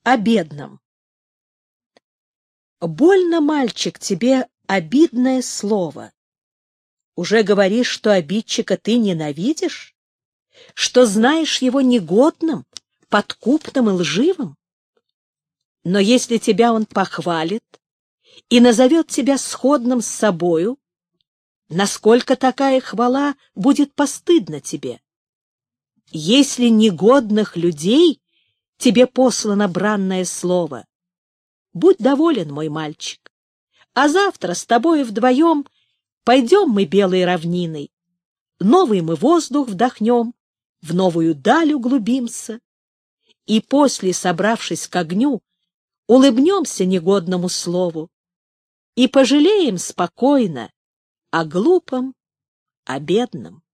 о бедном. Больно, мальчик, тебе обидное слово. Уже говоришь, что обидчика ты ненавидишь, что знаешь его негодным, подкупным и лживым. Но если тебя он похвалит и назовет тебя сходным с собою, насколько такая хвала будет постыдна тебе? Если негодных людей тебе послано бранное слово, будь доволен, мой мальчик, а завтра с тобою вдвоем пойдем мы белой равниной, новый мы воздух вдохнем, в новую даль углубимся, и после, собравшись к огню, улыбнемся негодному слову и пожалеем спокойно о глупом, о бедном.